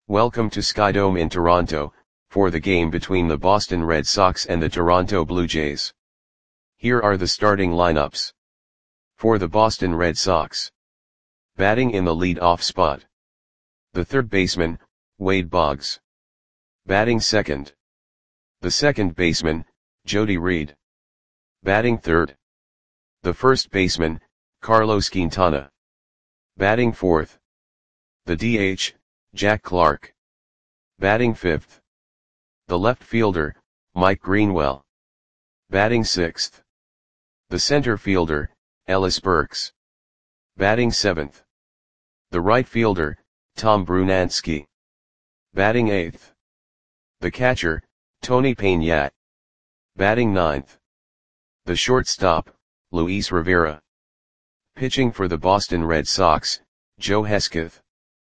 Welcome to Skydome in Toronto, for the game between the Boston Red Sox and the Toronto Blue Jays. Here are the starting lineups. For the Boston Red Sox. Batting in the lead-off spot. The third baseman, Wade Boggs. Batting second. The second baseman, Jody Reed. Batting third. The first baseman, Carlos Quintana. Batting fourth. The DH, Jack Clark. Batting fifth. The left fielder, Mike Greenwell. Batting sixth. The center fielder, Ellis Burks. Batting seventh. The right fielder, Tom Brunansky. Batting eighth. The catcher, Tony Peña. Batting ninth. The shortstop, Luis Rivera. Pitching for the Boston Red Sox, Joe Hesketh.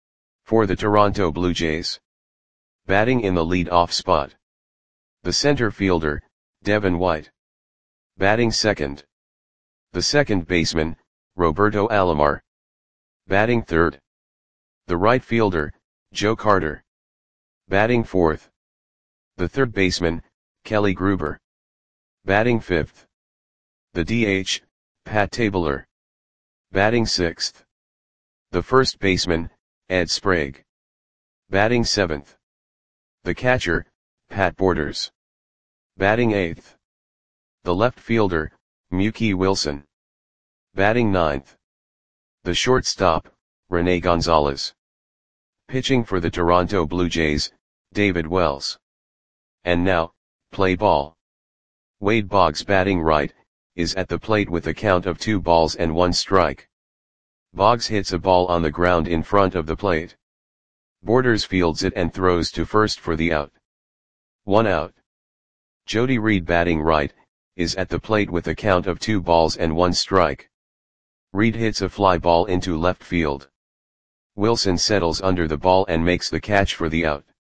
For the Toronto Blue Jays. Batting in the lead-off spot. The center fielder, Devin White. Batting second. The second baseman, Roberto Alomar. Batting third. The right fielder, Joe Carter. Batting fourth. The third baseman, Kelly Gruber. Batting fifth. The DH, Pat Tabler. Batting sixth. The first baseman, Ed Sprague. Batting seventh. The catcher, Pat Borders. Batting eighth. The left fielder, Mookie Wilson. Batting ninth. The shortstop, Rene Gonzalez. Pitching for the Toronto Blue Jays, David Wells. And now, play ball. Wade Boggs batting right, is at the plate with a count of 2 balls and 1 strike. Boggs hits a ball on the ground in front of the plate. Borders fields it and throws to first for the out. 1 out. Jody Reed batting right, is at the plate with a count of 2 balls and 1 strike. Reed hits a fly ball into left field. Wilson settles under the ball and makes the catch for the out.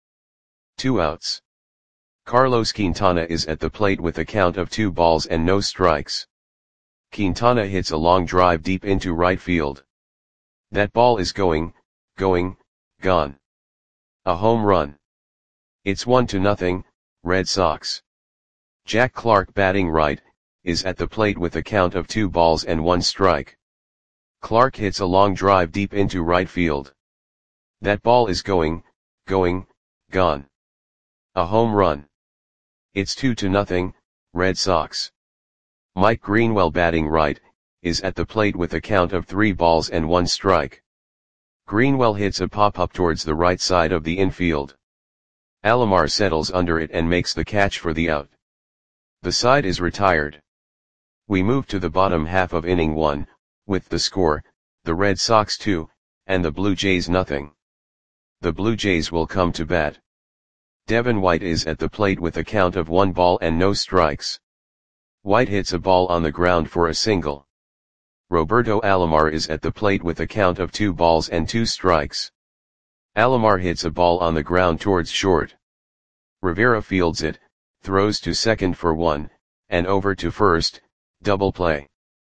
2 outs. Carlos Quintana is at the plate with a count of 2 balls and no strikes. Quintana hits a long drive deep into right field. That ball is gone. A home run. It's 1-0, Red Sox. Jack Clark batting right, is at the plate with a count of 2 balls and 1 strike. Clark hits a long drive deep into right field. That ball is gone. A home run. It's 2-0, Red Sox. Mike Greenwell batting right, is at the plate with a count of 3 balls and 1 strike. Greenwell hits a pop-up towards the right side of the infield. Alomar settles under it and makes the catch for the out. The side is retired. We move to the bottom half of inning 1, with the score, the Red Sox 2, and the Blue Jays 0. The Blue Jays will come to bat. Devin White is at the plate with a count of 1 ball and no strikes. White hits a ball on the ground for a single. Roberto Alomar is at the plate with a count of 2 balls and 2 strikes. Alomar hits a ball on the ground towards short. Rivera fields it, throws to second for 1, and over to first, double play.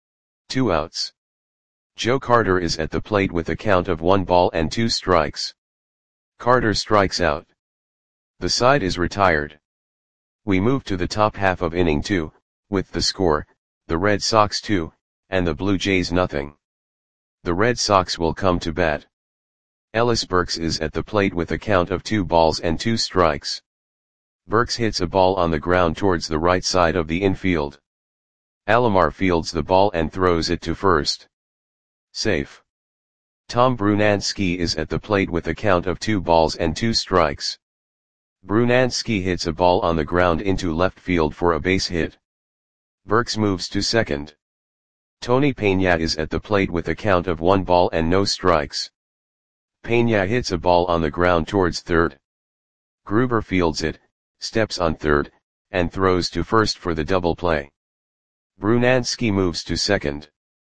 2 outs. Joe Carter is at the plate with a count of 1 ball and 2 strikes. Carter strikes out. The side is retired. We move to the top half of inning 2, with the score, the Red Sox 2, and the Blue Jays 0. The Red Sox will come to bat. Ellis Burks is at the plate with a count of 2 balls and 2 strikes. Burks hits a ball on the ground towards the right side of the infield. Alomar fields the ball and throws it to first. Safe. Tom Brunansky is at the plate with a count of 2 balls and 2 strikes. Brunansky hits a ball on the ground into left field for a base hit. Burks moves to second. Tony Peña is at the plate with a count of 1 ball and no strikes. Peña hits a ball on the ground towards third. Gruber fields it, steps on third, and throws to first for the double play. Brunansky moves to second.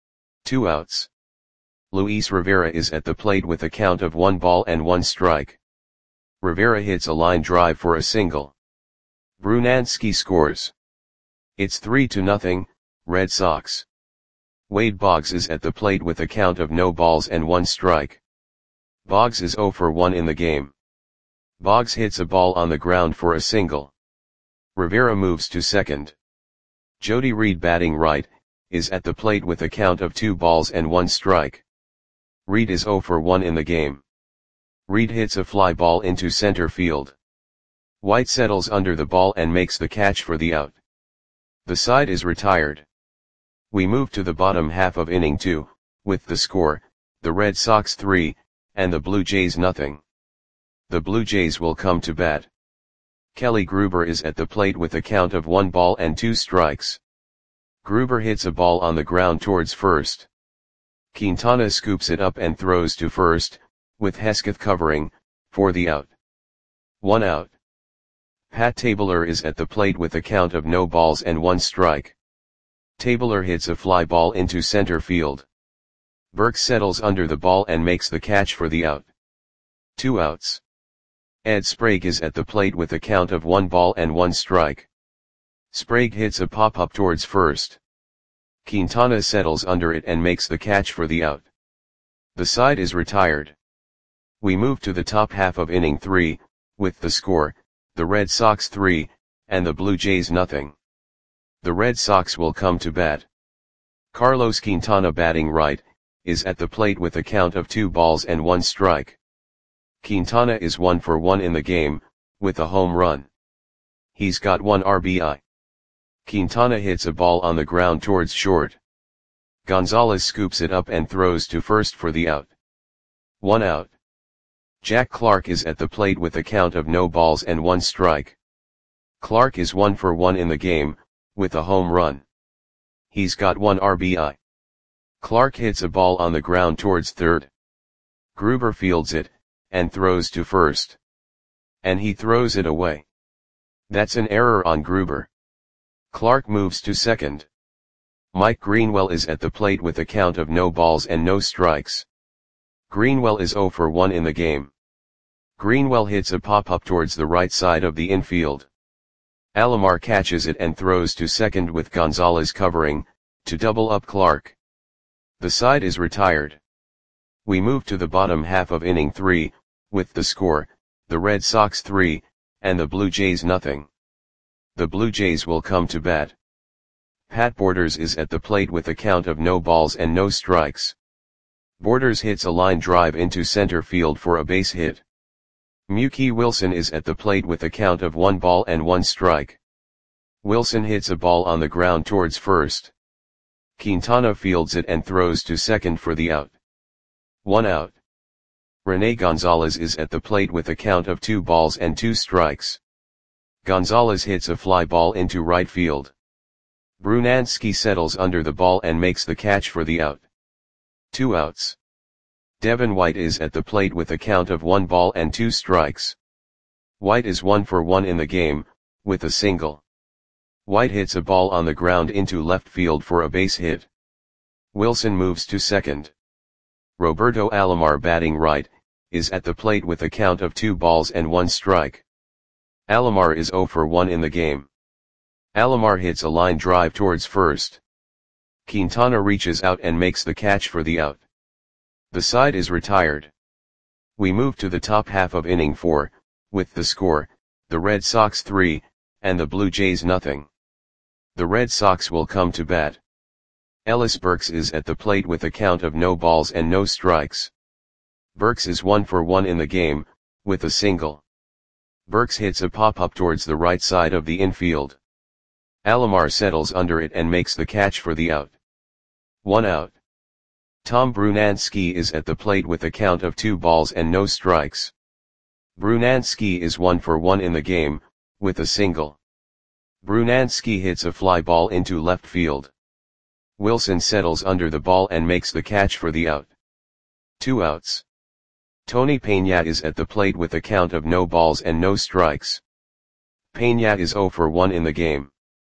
2 outs. Luis Rivera is at the plate with a count of 1 ball and 1 strike. Rivera hits a line drive for a single. Brunansky scores. It's 3-0, Red Sox. Wade Boggs is at the plate with a count of no balls and 1 strike. Boggs is 0 for 1 in the game. Boggs hits a ball on the ground for a single. Rivera moves to second. Jody Reed, batting right, is at the plate with a count of 2 balls and 1 strike. Reed is 0 for 1 in the game. Reed hits a fly ball into center field. White settles under the ball and makes the catch for the out. The side is retired. We move to the bottom half of inning 2, with the score, the Red Sox 3, and the Blue Jays nothing. The Blue Jays will come to bat. Kelly Gruber is at the plate with a count of 1 ball and 2 strikes. Gruber hits a ball on the ground towards first. Quintana scoops it up and throws to first, with Hesketh covering, for the out. 1 out. Pat Tabler is at the plate with a count of no balls and 1 strike. Tabler hits a fly ball into center field. Burke settles under the ball and makes the catch for the out. 2 outs. Ed Sprague is at the plate with a count of 1 ball and 1 strike. Sprague hits a pop-up towards first. Quintana settles under it and makes the catch for the out. The side is retired. We move to the top half of inning 3, with the score, the Red Sox 3, and the Blue Jays nothing. The Red Sox will come to bat. Carlos Quintana, batting right, is at the plate with a count of 2 balls and 1 strike. Quintana is 1 for 1 in the game, with a home run. He's got 1 RBI. Quintana hits a ball on the ground towards short. Gonzalez scoops it up and throws to first for the out. 1 out. Jack Clark is at the plate with a count of no balls and 1 strike. Clark is 1 for 1 in the game, with a home run. He's got 1 RBI. Clark hits a ball on the ground towards third. Gruber fields it, and throws to first. And he throws it away. That's an error on Gruber. Clark moves to second. Mike Greenwell is at the plate with a count of no balls and no strikes. Greenwell is 0 for 1 in the game. Greenwell hits a pop-up towards the right side of the infield. Alomar catches it and throws to second with Gonzalez covering, to double up Clark. The side is retired. We move to the bottom half of inning 3, with the score, the Red Sox 3, and the Blue Jays nothing. The Blue Jays will come to bat. Pat Borders is at the plate with a count of no balls and no strikes. Borders hits a line drive into center field for a base hit. Mookie Wilson is at the plate with a count of 1 ball and 1 strike. Wilson hits a ball on the ground towards first. Quintana fields it and throws to second for the out. 1 out. Rene Gonzalez is at the plate with a count of 2 balls and 2 strikes. Gonzalez hits a fly ball into right field. Brunansky settles under the ball and makes the catch for the out. 2 outs. Devin White is at the plate with a count of 1 ball and 2 strikes. White is 1 for 1 in the game, with a single. White hits a ball on the ground into left field for a base hit. Wilson moves to second. Roberto Alomar, batting right, is at the plate with a count of 2 balls and 1 strike. Alomar is 0 for 1 in the game. Alomar hits a line drive towards first. Quintana reaches out and makes the catch for the out. The side is retired. We move to the top half of inning 4, with the score, the Red Sox 3, and the Blue Jays nothing. The Red Sox will come to bat. Ellis Burks is at the plate with a count of no balls and no strikes. Burks is 1 for 1 in the game, with a single. Burks hits a pop-up towards the right side of the infield. Alomar settles under it and makes the catch for the out. 1 out. Tom Brunansky is at the plate with a count of 2 balls and no strikes. Brunansky is 1 for 1 in the game, with a single. Brunansky hits a fly ball into left field. Wilson settles under the ball and makes the catch for the out. 2 outs. Tony Peña is at the plate with a count of no balls and no strikes. Peña is 0 for 1 in the game.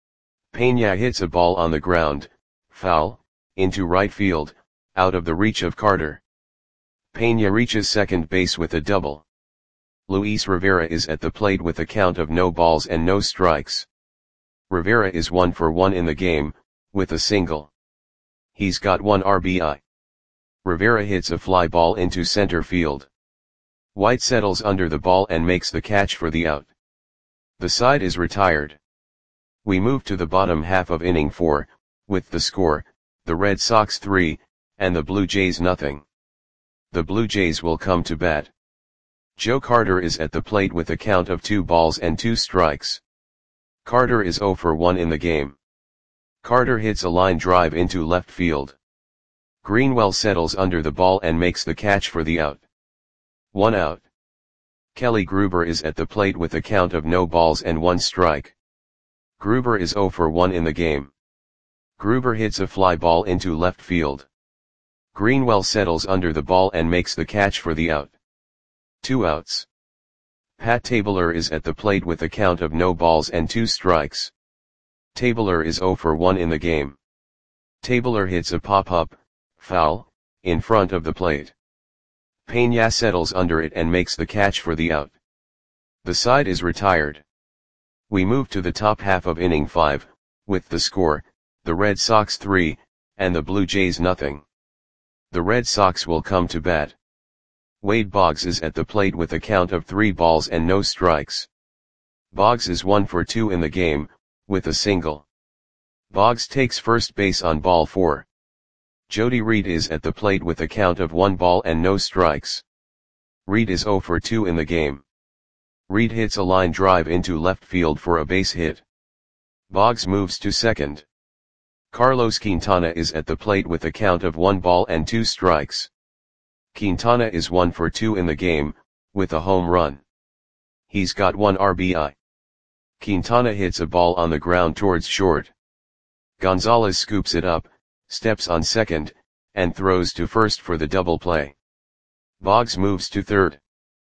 Peña hits a ball on the ground, foul, into right field, out of the reach of Carter. Peña reaches second base with a double. Luis Rivera is at the plate with a count of no balls and no strikes. Rivera is 1 for 1 in the game, with a single. He's got 1 RBI. Rivera hits a fly ball into center field. White settles under the ball and makes the catch for the out. The side is retired. We move to the bottom half of inning 4, with the score, the Red Sox 3, and the Blue Jays nothing. The Blue Jays will come to bat. Joe Carter is at the plate with a count of 2 balls and 2 strikes. Carter is 0 for 1 in the game. Carter hits a line drive into left field. Greenwell settles under the ball and makes the catch for the out. 1 out. Kelly Gruber is at the plate with a count of no balls and 1 strike. Gruber is 0 for 1 in the game. Gruber hits a fly ball into left field. Greenwell settles under the ball and makes the catch for the out. 2 outs. Pat Tabler is at the plate with a count of no balls and 2 strikes. Tabler is 0 for 1 in the game. Tabler hits a pop-up, foul, in front of the plate. Peña settles under it and makes the catch for the out. The side is retired. We move to the top half of inning 5, with the score, the Red Sox 3, and the Blue Jays nothing. The Red Sox will come to bat. Wade Boggs is at the plate with a count of 3 balls and no strikes. Boggs is 1 for 2 in the game, with a single. Boggs takes first base on ball 4. Jody Reed is at the plate with a count of 1 ball and no strikes. Reed is 0 for 2 in the game. Reed hits a line drive into left field for a base hit. Boggs moves to second. Carlos Quintana is at the plate with a count of 1 ball and 2 strikes. Quintana is 1 for 2 in the game, with a home run. He's got 1 RBI. Quintana hits a ball on the ground towards short. Gonzalez scoops it up, steps on second, and throws to first for the double play. Boggs moves to third.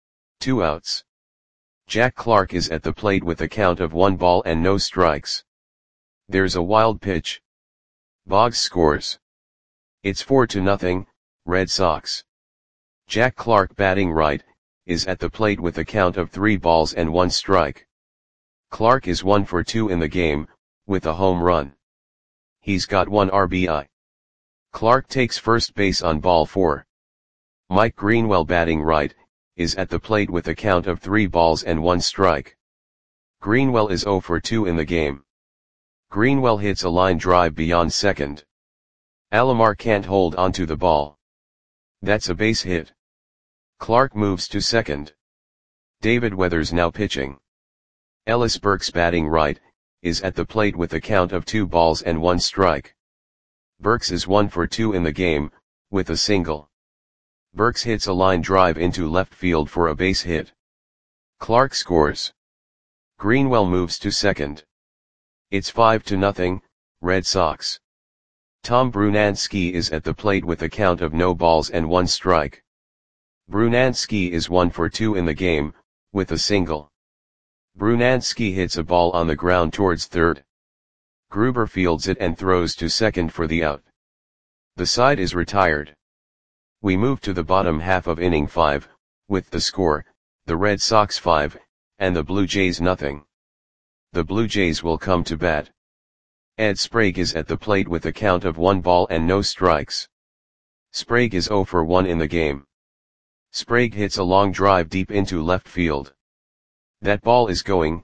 2 outs. Jack Clark is at the plate with a count of 1 ball and no strikes. There's a wild pitch. Boggs scores. It's 4-0, Red Sox. Jack Clark, batting right, is at the plate with a count of 3 balls and 1 strike. Clark is 1 for 2 in the game, with a home run. He's got 1 RBI. Clark takes first base on ball 4. Mike Greenwell, batting right, is at the plate with a count of 3 balls and 1 strike. Greenwell is 0 for 2 in the game. Greenwell hits a line drive beyond second. Alomar can't hold onto the ball. That's a base hit. Clark moves to second. David Weathers now pitching. Ellis Burks, batting right, is at the plate with a count of 2 balls and 1 strike. Burks is 1 for 2 in the game, with a single. Burks hits a line drive into left field for a base hit. Clark scores. Greenwell moves to second. It's 5-0, Red Sox. Tom Brunansky is at the plate with a count of no balls and 1 strike. Brunansky is 1 for 2 in the game, with a single. Brunansky hits a ball on the ground towards third. Gruber fields it and throws to second for the out. The side is retired. We move to the bottom half of inning 5, with the score, the Red Sox 5, and the Blue Jays nothing. The Blue Jays will come to bat. Ed Sprague is at the plate with a count of 1 ball and no strikes. Sprague is 0 for 1 in the game. Sprague hits a long drive deep into left field. That ball is gone.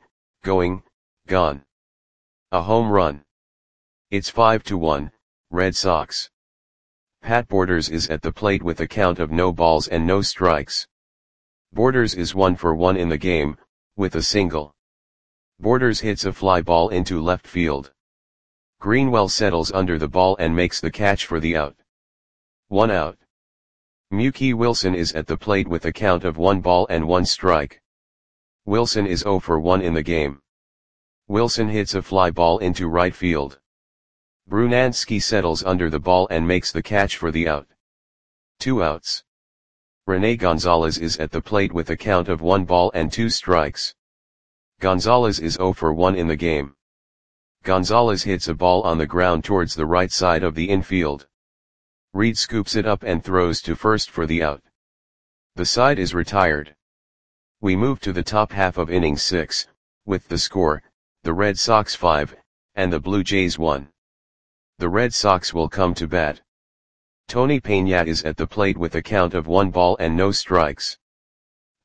A home run. It's 5-1, Red Sox. Pat Borders is at the plate with a count of no balls and no strikes. Borders is 1 for 1 in the game, with a single. Borders hits a fly ball into left field. Greenwell settles under the ball and makes the catch for the out. 1 out. Mookie Wilson is at the plate with a count of 1 ball and 1 strike. Wilson is 0 for 1 in the game. Wilson hits a fly ball into right field. Brunansky settles under the ball and makes the catch for the out. 2 outs. Rene Gonzalez is at the plate with a count of 1 ball and 2 strikes. Gonzalez is 0 for 1 in the game. Gonzalez hits a ball on the ground towards the right side of the infield. Reed scoops it up and throws to first for the out. The side is retired. We move to the top half of inning 6, with the score, the Red Sox 5, and the Blue Jays 1. The Red Sox will come to bat. Tony Peña is at the plate with a count of 1 ball and no strikes.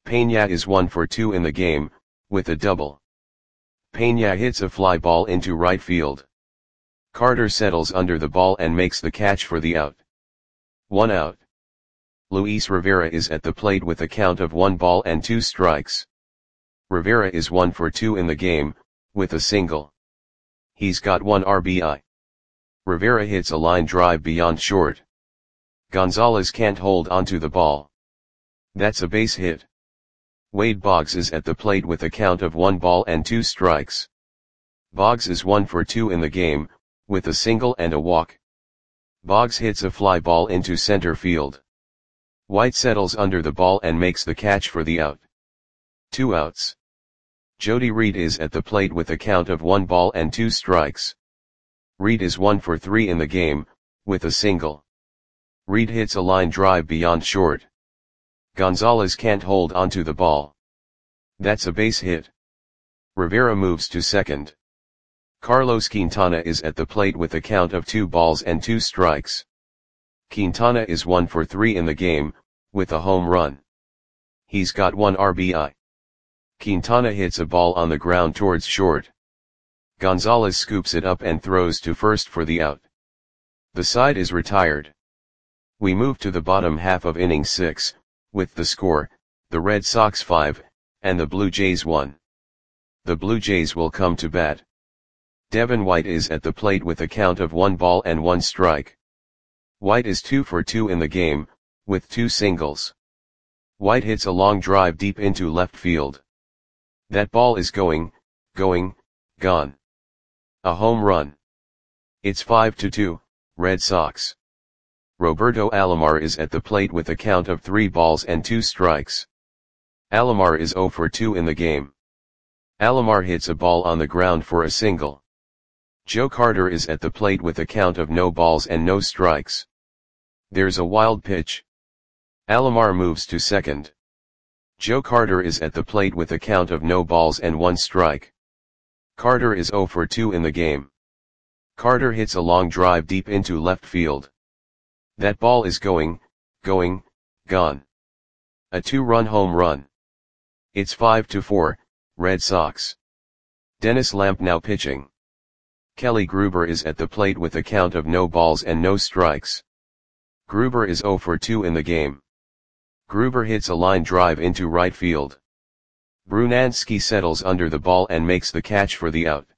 Peña is 1 for 2 in the game, with a double. Peña hits a fly ball into right field. Carter settles under the ball and makes the catch for the out. 1 out. Luis Rivera is at the plate with a count of 1 ball and 2 strikes. Rivera is 1 for 2 in the game, with a single. He's got 1 RBI. Rivera hits a line drive beyond short. Gonzalez can't hold onto the ball. That's a base hit. Wade Boggs is at the plate with a count of 1 ball and 2 strikes. Boggs is 1 for 2 in the game, with a single and a walk. Boggs hits a fly ball into center field. White settles under the ball and makes the catch for the out. 2 outs. Jody Reed is at the plate with a count of 1 ball and 2 strikes. Reed is 1 for 3 in the game, with a single. Reed hits a line drive beyond short. Gonzalez can't hold onto the ball. That's a base hit. Rivera moves to second. Carlos Quintana is at the plate with a count of 2 balls and 2 strikes. Quintana is 1 for 3 in the game, with a home run. He's got 1 RBI. Quintana hits a ball on the ground towards short. Gonzalez scoops it up and throws to first for the out. The side is retired. We move to the bottom half of inning 6, with the score, the Red Sox 5, and the Blue Jays 1. The Blue Jays will come to bat. Devin White is at the plate with a count of 1 ball and 1 strike. White is 2 for 2 in the game, with 2 singles. White hits a long drive deep into left field. That ball is gone. A home run. It's 5-2, Red Sox. Roberto Alomar is at the plate with a count of 3 balls and 2 strikes. Alomar is 0 for 2 in the game. Alomar hits a ball on the ground for a single. Joe Carter is at the plate with a count of no balls and no strikes. There's a wild pitch. Alomar moves to second. Joe Carter is at the plate with a count of no balls and 1 strike. Carter is 0 for 2 in the game. Carter hits a long drive deep into left field. That ball is gone. A 2-run home run. It's 5-4, Red Sox. Dennis Lamp now pitching. Kelly Gruber is at the plate with a count of no balls and no strikes. Gruber is 0 for 2 in the game. Gruber hits a line drive into right field. Brunansky settles under the ball and makes the catch for the out.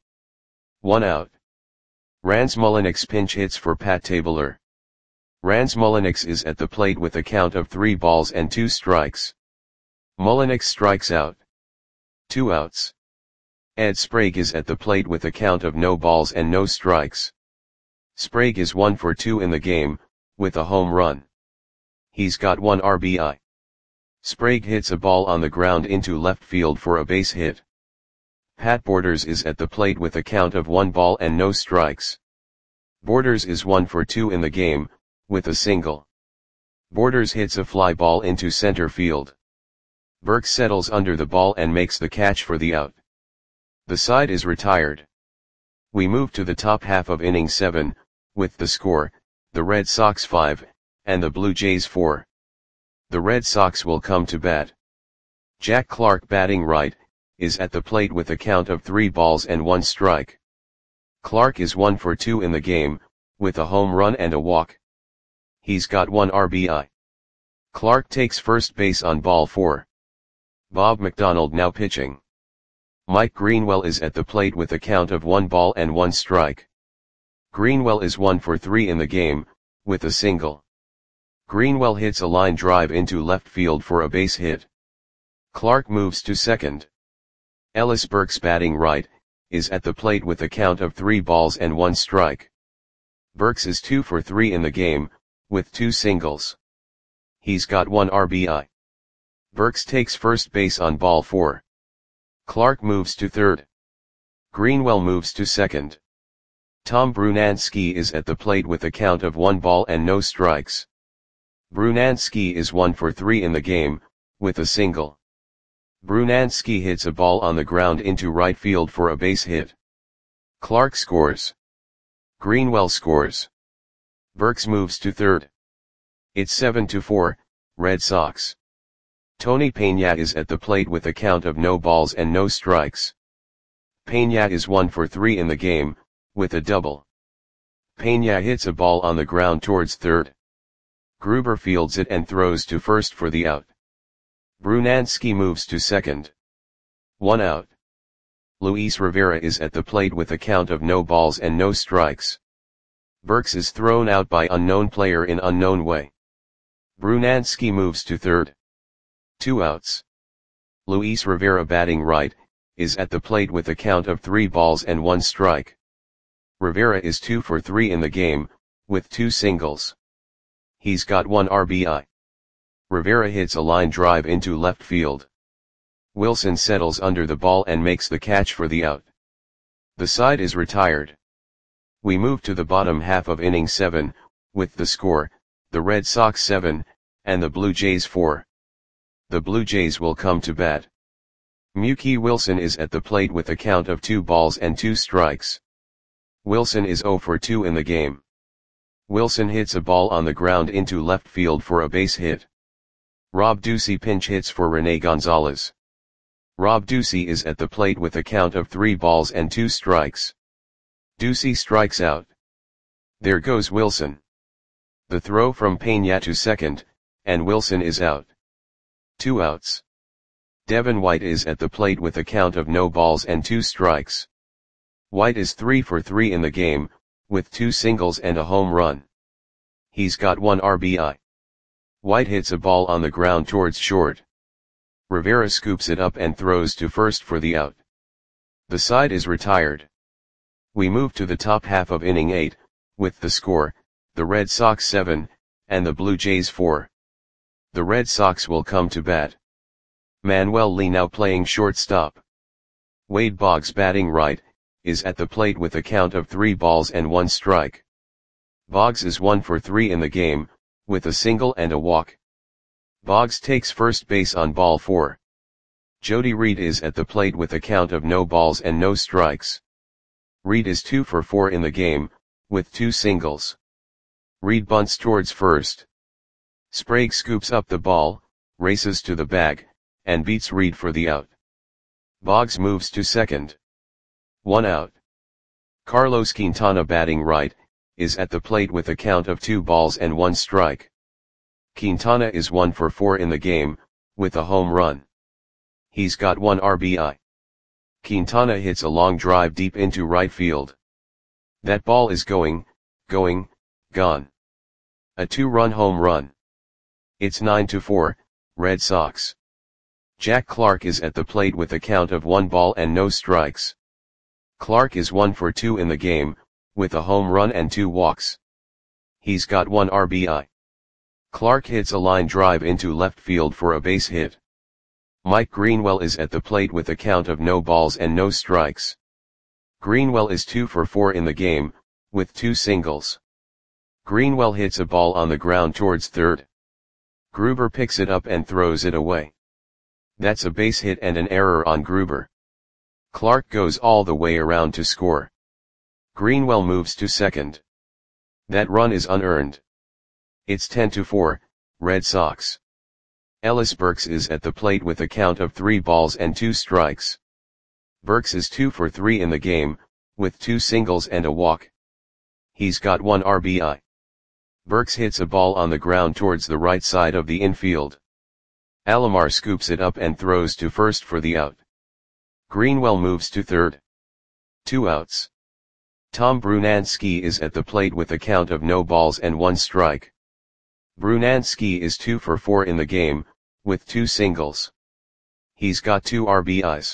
1 out. Rans Mulliniks pinch hits for Pat Tabler. Rans Mulliniks is at the plate with a count of 3 balls and 2 strikes. Mulliniks strikes out. 2 outs. Ed Sprague is at the plate with a count of no balls and no strikes. Sprague is 1 for 2 in the game, with a home run. He's got 1 RBI. Sprague hits a ball on the ground into left field for a base hit. Pat Borders is at the plate with a count of 1 ball and no strikes. Borders is 1 for 2 in the game, with a single. Borders hits a fly ball into center field. Burke settles under the ball and makes the catch for the out. The side is retired. We move to the top half of inning 7, with the score, the Red Sox 5, and the Blue Jays 4. The Red Sox will come to bat. Jack Clark batting right, is at the plate with a count of 3 balls and 1 strike. Clark is 1 for 2 in the game, with a home run and a walk. He's got 1 RBI. Clark takes first base on ball 4. Bob McDonald now pitching. Mike Greenwell is at the plate with a count of 1 ball and 1 strike. Greenwell is 1 for 3 in the game, with a single. Greenwell hits a line drive into left field for a base hit. Clark moves to second. Ellis Burks batting right, is at the plate with a count of 3 balls and 1 strike. Burks is 2 for 3 in the game, with 2 singles. He's got 1 RBI. Burks takes first base on ball 4. Clark moves to third. Greenwell moves to second. Tom Brunansky is at the plate with a count of 1 ball and no strikes. Brunansky is 1 for 3 in the game, with a single. Brunansky hits a ball on the ground into right field for a base hit. Clark scores. Greenwell scores. Burks moves to third. It's 7-4, Red Sox. Tony Peña is at the plate with a count of no balls and no strikes. Peña is 1 for 3 in the game, with a double. Peña hits a ball on the ground towards third. Gruber fields it and throws to first for the out. Brunansky moves to second. 1 out. Luis Rivera is at the plate with a count of no balls and no strikes. Burks is thrown out by unknown player in unknown way. Brunansky moves to third. 2 outs. Luis Rivera batting right, is at the plate with a count of 3 balls and 1 strike. Rivera is 2 for 3 in the game, with 2 singles. He's got 1 RBI. Rivera hits a line drive into left field. Wilson settles under the ball and makes the catch for the out. The side is retired. We move to the bottom half of inning 7, with the score, the Red Sox 7, and the Blue Jays 4. The Blue Jays will come to bat. Mookie Wilson is at the plate with a count of 2 balls and 2 strikes. Wilson is 0 for 2 in the game. Wilson hits a ball on the ground into left field for a base hit. Rob Ducey pinch hits for Rene Gonzalez. Rob Ducey is at the plate with a count of 3 balls and 2 strikes. Ducey strikes out. There goes Wilson. The throw from Peña to second, and Wilson is out. 2 outs. Devin White is at the plate with a count of no balls and 2 strikes. White is 3 for 3 in the game, with 2 singles and a home run. He's got 1 RBI. White hits a ball on the ground towards short. Rivera scoops it up and throws to first for the out. The side is retired. We move to the top half of inning 8, with the score, the Red Sox 7, and the Blue Jays 4. The Red Sox will come to bat. Manuel Lee now playing shortstop. Wade Boggs batting right, is at the plate with a count of 3 balls and 1 strike. Boggs is 1 for 3 in the game, with a single and a walk. Boggs takes first base on ball 4. Jody Reed is at the plate with a count of no balls and no strikes. Reed is 2 for 4 in the game, with 2 singles. Reed bunts towards first. Sprague scoops up the ball, races to the bag, and beats Reed for the out. Boggs moves to second. 1 out. Carlos Quintana batting right, is at the plate with a count of 2 balls and 1 strike. Quintana is 1 for 4 in the game, with a home run. He's got 1 RBI. Quintana hits a long drive deep into right field. That ball is gone. A 2-run home run. It's 9-4, Red Sox. Jack Clark is at the plate with a count of 1 ball and no strikes. Clark is 1 for 2 in the game, with a home run and 2 walks. He's got 1 RBI. Clark hits a line drive into left field for a base hit. Mike Greenwell is at the plate with a count of no balls and no strikes. Greenwell is 2 for 4 in the game, with 2 singles. Greenwell hits a ball on the ground towards third. Gruber picks it up and throws it away. That's a base hit and an error on Gruber. Clark goes all the way around to score. Greenwell moves to second. That run is unearned. It's 10-4, Red Sox. Ellis Burks is at the plate with a count of 3 balls and 2 strikes. Burks is 2 for 3 in the game, with 2 singles and a walk. He's got 1 RBI. Burks hits a ball on the ground towards the right side of the infield. Alomar scoops it up and throws to first for the out. Greenwell moves to third. 2 outs. Tom Brunansky is at the plate with a count of no balls and 1 strike. Brunansky is 2 for 4 in the game, with 2 singles. He's got 2 RBIs.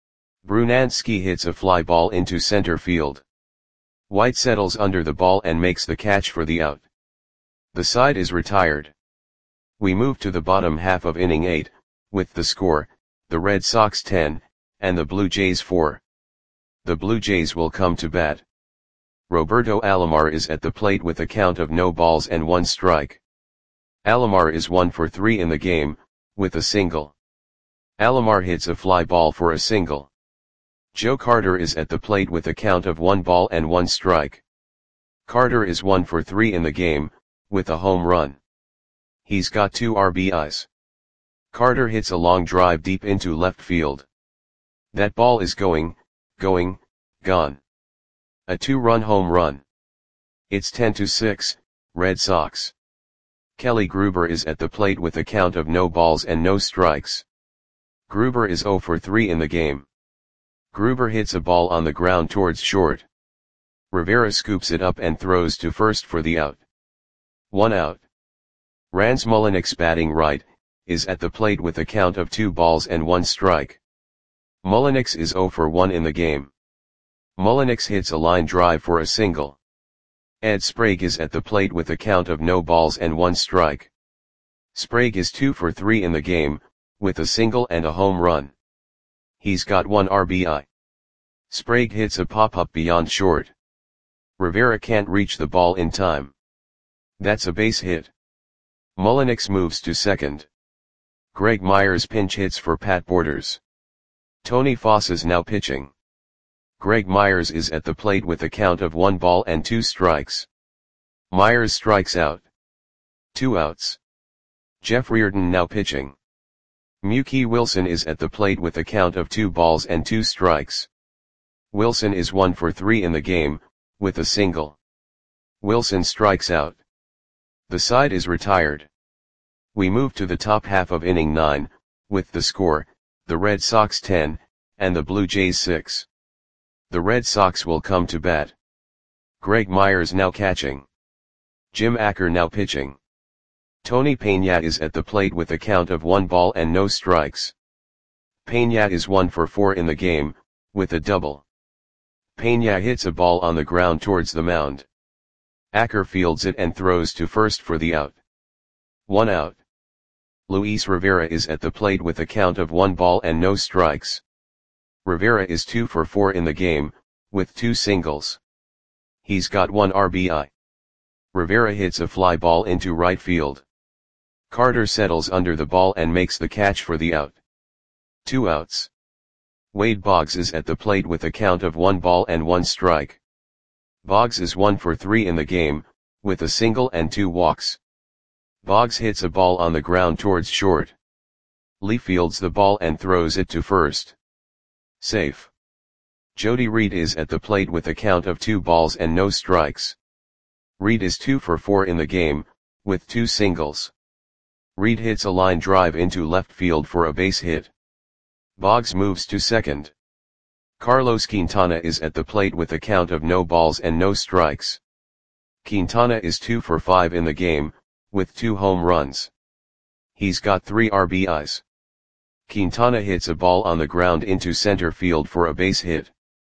Brunansky hits a fly ball into center field. White settles under the ball and makes the catch for the out. The side is retired. We move to the bottom half of inning 8, with the score, the Red Sox 10, and the Blue Jays 4. The Blue Jays will come to bat. Roberto Alomar is at the plate with a count of no balls and 1 strike. Alomar is 1 for 3 in the game, with a single. Alomar hits a fly ball for a single. Joe Carter is at the plate with a count of 1 ball and 1 strike. Carter is 1 for 3 in the game, with a home run. He's got 2 RBIs. Carter hits a long drive deep into left field. That ball is gone. A 2-run home run. It's 10-6, Red Sox. Kelly Gruber is at the plate with a count of no balls and no strikes. Gruber is 0 for 3 in the game. Gruber hits a ball on the ground towards short. Rivera scoops it up and throws to first for the out. 1 out. Rans Mulliniks, batting right, is at the plate with a count of 2 balls and 1 strike. Mulliniks is 0 for 1 in the game. Mulliniks hits a line drive for a single. Ed Sprague is at the plate with a count of no balls and 1 strike. Sprague is 2 for 3 in the game, with a single and a home run. He's got 1 RBI. Sprague hits a pop-up beyond short. Rivera can't reach the ball in time. That's a base hit. Mulliniks moves to second. Greg Myers pinch hits for Pat Borders. Tony Foss is now pitching. Greg Myers is at the plate with a count of 1 ball and 2 strikes. Myers strikes out. 2 outs. Jeff Reardon now pitching. Mookie Wilson is at the plate with a count of 2 balls and 2 strikes. Wilson is 1 for 3 in the game, with a single. Wilson strikes out. The side is retired. We move to the top half of inning 9, with the score, the Red Sox 10, and the Blue Jays 6. The Red Sox will come to bat. Greg Myers now catching. Jim Acker now pitching. Tony Peña is at the plate with a count of 1 ball and no strikes. Peña is 1 for 4 in the game, with a double. Peña hits a ball on the ground towards the mound. Acker fields it and throws to first for the out. 1 out. Luis Rivera is at the plate with a count of 1 ball and no strikes. Rivera is 2 for 4 in the game, with 2 singles. He's got 1 RBI. Rivera hits a fly ball into right field. Carter settles under the ball and makes the catch for the out. 2 outs. Wade Boggs is at the plate with a count of 1 ball and 1 strike. Boggs is 1 for 3 in the game, with a single and 2 walks. Boggs hits a ball on the ground towards short. Lee fields the ball and throws it to first. Safe. Jody Reed is at the plate with a count of 2 balls and no strikes. Reed is 2 for 4 in the game, with 2 singles. Reed hits a line drive into left field for a base hit. Boggs moves to second. Carlos Quintana is at the plate with a count of no balls and no strikes. Quintana is 2 for 5 in the game, with 2 home runs. He's got 3 RBIs. Quintana hits a ball on the ground into center field for a base hit.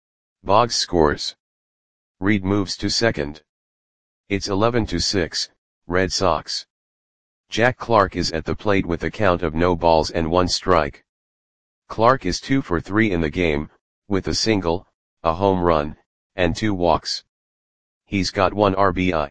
Boggs scores. Reed moves to second. It's 11-6, Red Sox. Jack Clark is at the plate with a count of no balls and 1 strike. Clark is 2 for 3 in the game, with a single, a home run, and 2 walks. He's got 1 RBI.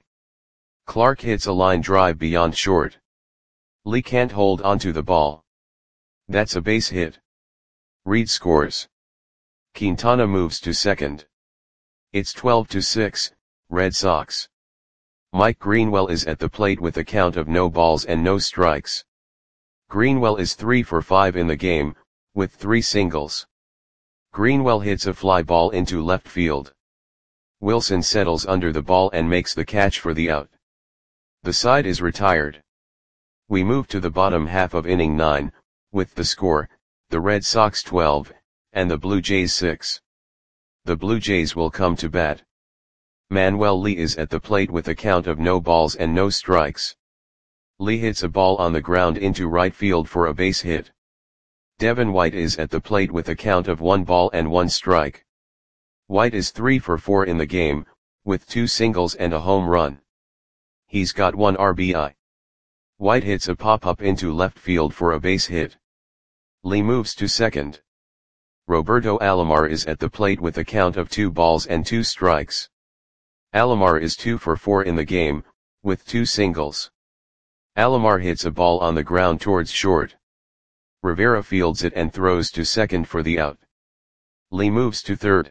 Clark hits a line drive beyond short. Lee can't hold onto the ball. That's a base hit. Reed scores. Quintana moves to second. It's 12-6, Red Sox. Mike Greenwell is at the plate with a count of no balls and no strikes. Greenwell is 3 for 5 in the game, with 3 singles. Greenwell hits a fly ball into left field. Wilson settles under the ball and makes the catch for the out. The side is retired. We move to the bottom half of inning 9, with the score, the Red Sox 12, and the Blue Jays 6. The Blue Jays will come to bat. Manuel Lee is at the plate with a count of no balls and no strikes. Lee hits a ball on the ground into right field for a base hit. Devin White is at the plate with a count of 1 ball and 1 strike. White is 3 for 4 in the game, with 2 singles and a home run. He's got 1 RBI. White hits a pop-up into left field for a base hit. Lee moves to second. Roberto Alomar is at the plate with a count of 2 balls and 2 strikes. Alomar is 2 for 4 in the game, with 2 singles. Alomar hits a ball on the ground towards short. Rivera fields it and throws to second for the out. Lee moves to third.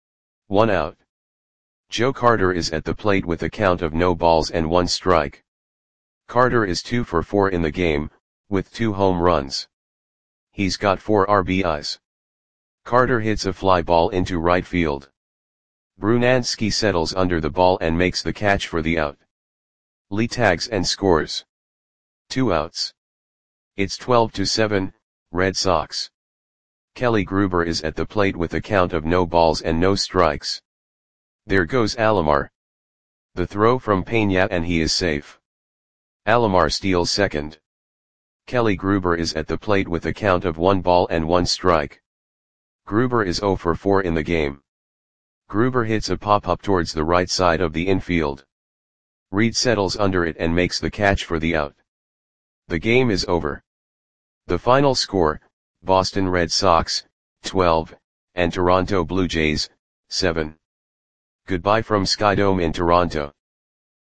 1 out. Joe Carter is at the plate with a count of no balls and 1 strike. Carter is 2 for 4 in the game, with 2 home runs. He's got 4 RBIs. Carter hits a fly ball into right field. Brunansky settles under the ball and makes the catch for the out. Lee tags and scores. 2 outs. It's 12-7, Red Sox. Kelly Gruber is at the plate with a count of no balls and no strikes. There goes Alomar. The throw from Peña and he is safe. Alomar steals second. Kelly Gruber is at the plate with a count of 1 ball and 1 strike. Gruber is 0 for 4 in the game. Gruber hits a pop-up towards the right side of the infield. Reed settles under it and makes the catch for the out. The game is over. The final score, Boston Red Sox, 12, and Toronto Blue Jays, 7. Goodbye from Skydome in Toronto.